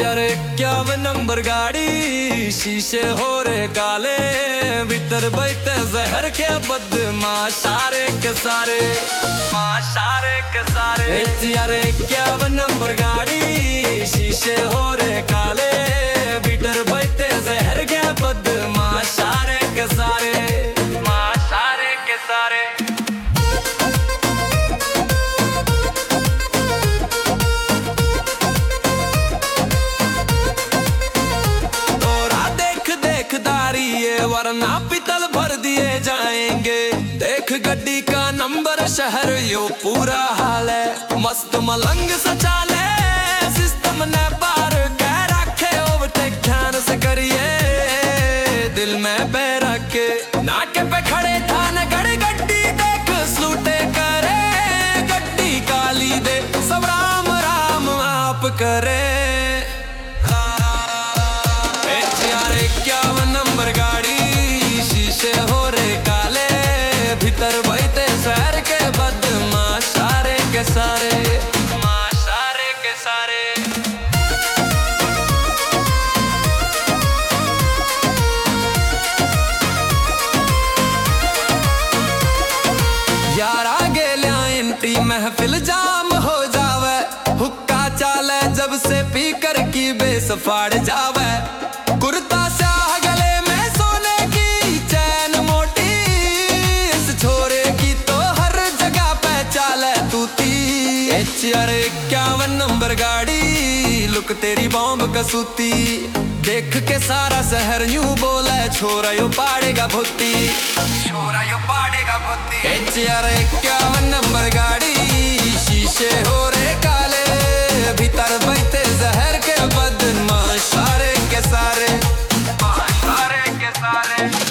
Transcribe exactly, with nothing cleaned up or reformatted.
यार इक्यावन नंबर गाड़ी, शीशे हो रे काले, भीतर बैठे जहर के बदमाश सारे के सारे, माश सारे के सारे। यार इक्यावन नंबर गाड़ी, शीशे हो रे काले, भीतर बैठे जहर के बदमाश सारे के सारे, माश सारे के सारे। वरना पितल भर दिए जाएंगे। देख गड्डी का नंबर, शहर यो पूरा हाल है। मस्त मलंग सचाले, सिस्टम ने पार कह रखे। ओवरटेक ध्यान से करिए, दिल में बह रखे। नाके पे खड़े थाने गड़ गड्डी देख, स्लूटे करे गड्डी काली दे। सब राम राम आप करे। इक्यावन नंबर गाड़ी, शीशे हो रे काले, भीतर बैठे शहर के बदमाश सारे के सारे, माश सारे के सारे। यार आगे ली महफिल जाम हो जावे। हुक्का चाले जब से पीकर की बेस फाड़ जावे। कुर्ता स्याह गले में सोने की चैन मोटी, इस छोरे की तो हर जगह पहचान है तूती। यार इक्यावन नंबर गाड़ी, लुक तेरी बॉम्ब कसूती। देख के सारा शहर यूं बोले, छोरा यो पाड़ेगा भुत्ती, छोरा यो पाड़ेगा भुत्ती। यार इक्यावन नंबर गाड़ी, शीशे हो रे काले, भीतर बैठे जहर के बदमाश सारे के सारे, सारे के सारे।